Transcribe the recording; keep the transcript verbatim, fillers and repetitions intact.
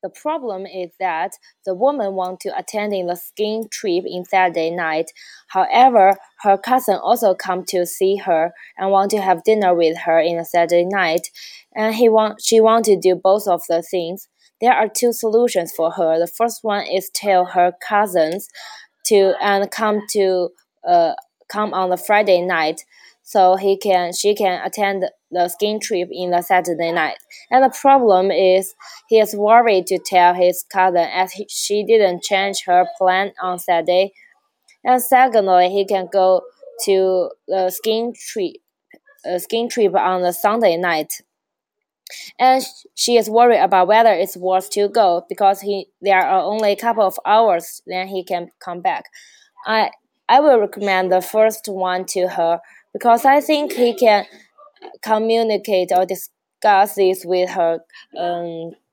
The problem is that the woman wants to attend in the skiing trip in Saturday night. However, her cousin also come to see her and want to have dinner with her in a Saturday night, and he want she want to do both of the things. There are two solutions for her. The first one is tell her cousins to and come to uh come on the Friday night, so he can she can attend the skiing trip in the Saturday night. And the problem is he is worried to tell his cousin as he, she didn't change her plan on Saturday. And secondly, he can go to the skiing trip uh, skiing trip on the Sunday night. And she is worried about whether it's worth to go because he there are only a couple of hours then he can come back. I I will recommend the first one to her because I think he can communicate or discuss this with her um,